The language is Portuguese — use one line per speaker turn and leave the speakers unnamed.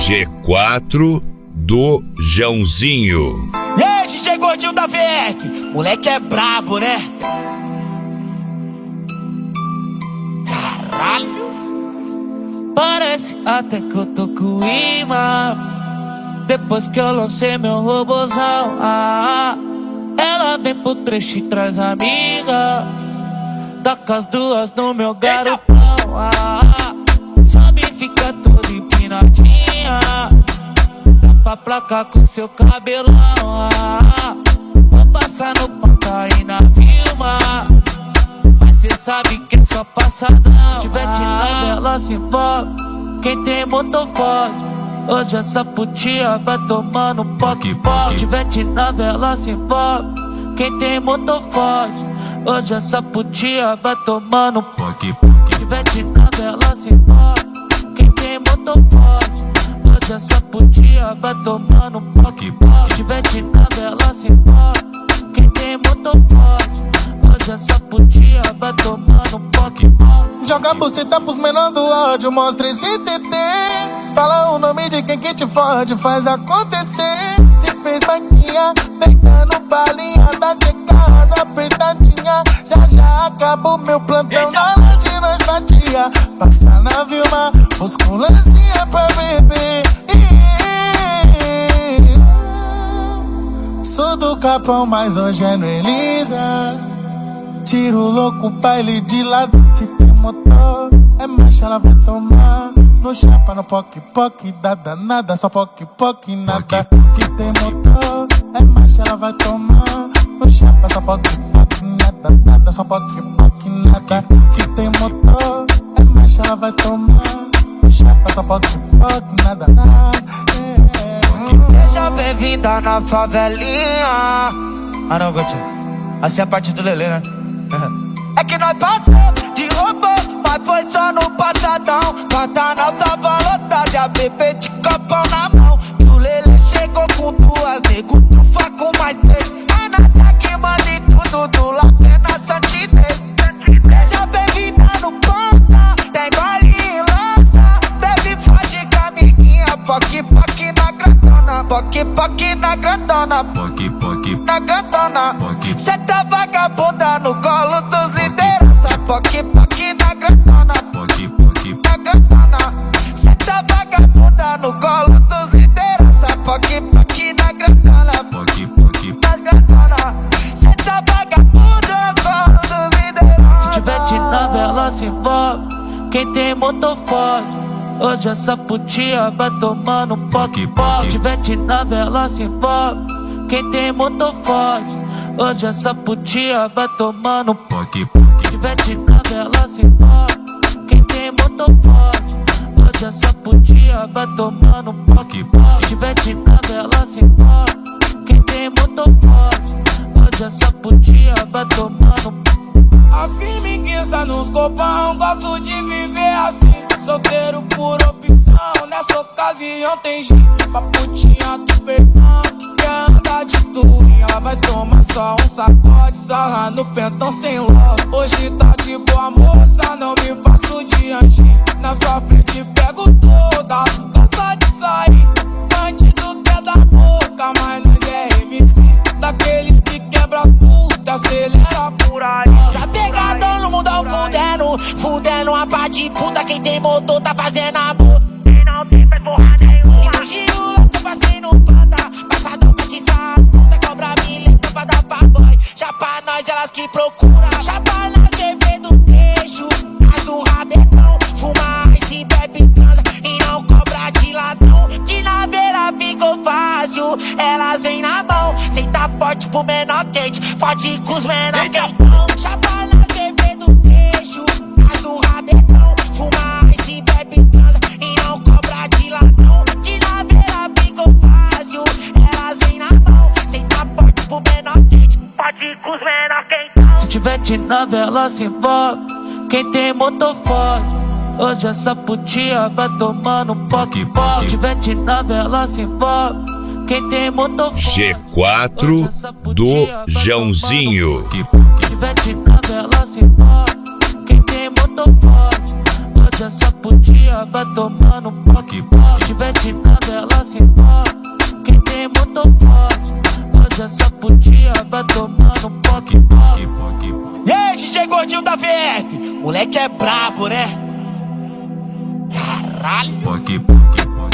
G4 do Joãozinho.
E aí, DJ Gordinho da VEC, moleque é brabo, né? Caralho.
Parece até que eu tô com imã. Depois que eu lancei meu robozão, ela vem pro trecho e traz amiga. Toca as duas no meu garotão, sobe e fica toda empinadinha. Tapa a placa com seu cabelão, vou passar no ponta aí na Vilma. Mas cê sabe que é só passadão. Tiver tirando ela se envolve. Quem tem motor forte, hoje essa putinha vai tomando poque-poque. Tiver tirando ela se envolve. Quem tem motor forte, hoje essa putinha vai tomando poque-poque. Tiver tirando ela se envolve. Quem tem motor forte, hoje essa putinha vai tomando poque-poque. Tiver tirando ela se envolve. Quem tem motor forte, hoje essa putinha vai tomando poque-poque.
Joga a buceta pros menor do ódio, mostra esse TT. Fala o nome de quem que te fode, faz acontecer. Se fez maquinha, deitando balinha, tá de casa apertadinha. Já acabou meu plantão, na hora de nós fatia. Passa na Vilma, busca um lancinha pra beber. Sou do Capão, mas hoje é no Elisa. Tiro louco, baile de lado. Se tem motor, é marcha, ela vai tomar. No chapa, no poque-poque, dá danada, só poque-poque, nada. Se tem motor, é marcha, ela vai tomar. No chapa, só poque-poque, nada, só poque-poque, nada. Se tem motor, é marcha, ela vai tomar. No chapa, só poque-poque, nada.
Seja bem-vinda na favelinha. Não, Gotinho, assim é a parte do Lelê, né? É que nós passamos de robô, mas foi só no passadão. Pantanal tava lotado e a bebê de copão na mão. E o Lelê chegou com duas, nego trufa com mais três. É nada que manda em tudo, do Lapena Santinês. Seja bem-vinda no ponta, tem gole e lança. Bebe foge com a amiguinha, poque-poque na grandona. Poque-poque na grandona, poque-poque na grandona. Cê tá vagabunda no colo dos liderança. Poque-poque na grandona, poque-poque na grandona. Cê tá vagabunda no colo dos liderança. Poque-poque na grandona, poque-poque na grandona. Cê tá vagabunda no colo dos liderança. Se tiver de nave ela se envolve. Quem tem motor forte, hoje essa putinha vai tomando poque-poque. Se tiver de nave ela se envolve. Quem tem motor forte, hoje essa putinha vai tomando poque-poque. Se tiver de nave ela se envolve. Quem tem motor forte, hoje essa putinha vai tomando poque-poque. Se tiver de nave ela se envolve. Quem tem motor forte, hoje essa putinha vai tomando.
A firmiguiça nos copão, gosto de viver assim. Solteiro por opção, nessa ocasião tem jeito. Pra putinha do perdão, que quer andar de tourinho. Ela vai tomar só um sacode, sarra no pentão sem logo. Hoje tá de boa moça, não me faço de anjinho. Na sua frente pego toda, gosta de sair. Bandido quer da boca, mas nós é MC. Daqueles que quebra puta, acelera por aí.
Tá pegadão no mundão fudendo a pá de puta. Quem tem motor tá fazendo amor. Quem não tem faz porra nenhuma. E no giro louco passei no panda. Passadão pra tiçar as puta. Cobra milheta pra dar pra boy. Já pra nós elas que procura. Já pra nós beber do trecho. As do rabetão. Fuma ice, bebe, transa e não cobra de ladrão. De naveira ficou fácil, elas vêm na mão. Cê tá forte pro menor quente, forte com os menor quentão. Já pra nós beber do trecho. As do rabetão. Fuma ice, bebe, transa e não cobra de ladrão. De naveira ficou fácil, elas vêm na mão. Cê tá forte pro menor quente, forte com os menor quentão.
Se tiver de nave ela se envolve. Quem tem motor forte, hoje essa putinha vai tomando poque-poque. Se tiver de nave ela se envolve. Quem tem motor forte,
G4 do Joãozinho.
Se tiver de nave ela se envolve. Quem tem motor forte, hoje essa putinha vai tomando poque-poque. Se tiver de nave
putinha vai tomando poque, poque, poque.
E aí, DJ Gordinho da VF, moleque é brabo, né? Caralho.
Poque, poque, poque.